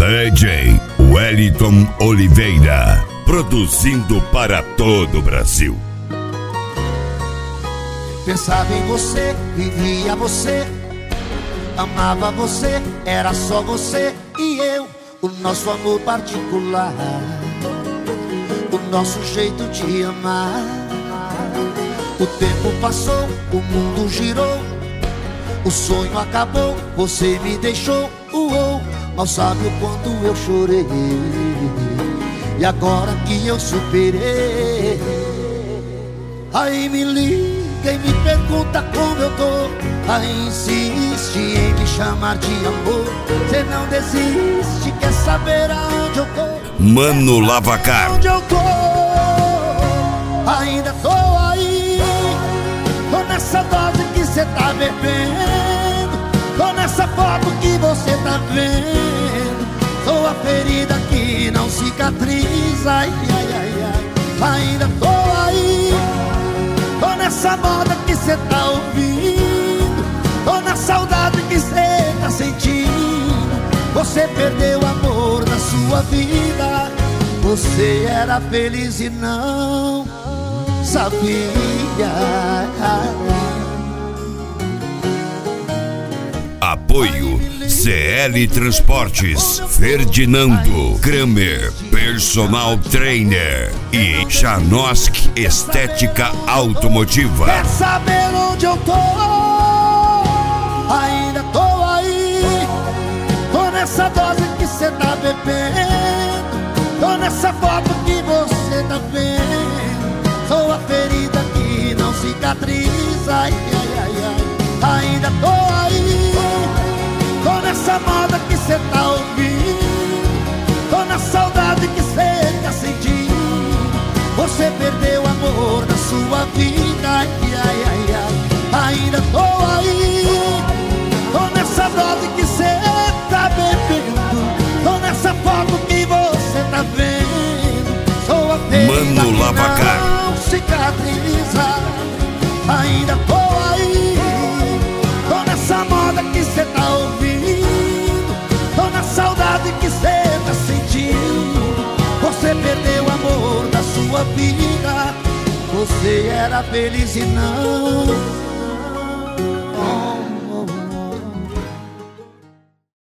DJ Wellington Oliveira, produzindo para todo o Brasil. Pensava em você, vivia você, amava você, era só você e eu. O nosso amor particular, o nosso jeito de amar. O tempo passou, o mundo girou, o sonho acabou, você me deixou. Mal sabe o quanto eu chorei, e agora que eu superei, aí me liga e me pergunta como eu tô. Aí insiste em me chamar de amor. Cê não desiste, quer saber aonde eu tô? Mano Lavacar. Onde eu tô? Ainda tô aí, tô nessa dose que cê tá bebendo, tô nessa foto que você tá vendo, tô a ferida que não cicatriza. Ai, ai, ai, ai. Ainda tô aí, tô nessa moda que cê tá ouvindo, tô na saudade que cê tá sentindo. Você perdeu o amor da sua vida, você era feliz e não sabia. Apoio CL Transportes, Ferdinando Kramer, Personal Trainer e Janosk Estética Automotiva. Quer saber onde eu tô? Ainda tô aí, tô nessa dose que cê tá bebendo, tô nessa foto que você tá vendo, sou a ferida que não cicatriza. Ai, ai, ai, ai. Ainda tô aí, tô nessa moda que cê tá ouvindo, tô na saudade que cê tá sentindo. Você perdeu o amor da sua vida. Ai, ai, ai, ai. Ainda tô aí, tô nessa dose que cê tá bebendo, tô nessa foto que você tá vendo, sou a ferida Mano Lavacar. que não cicatriza. Ainda tô aí, tô nessa moda que cê tá ouvindo, tô na saudade que cê tá sentindo. Você perdeu o amor da sua vida, você era feliz e não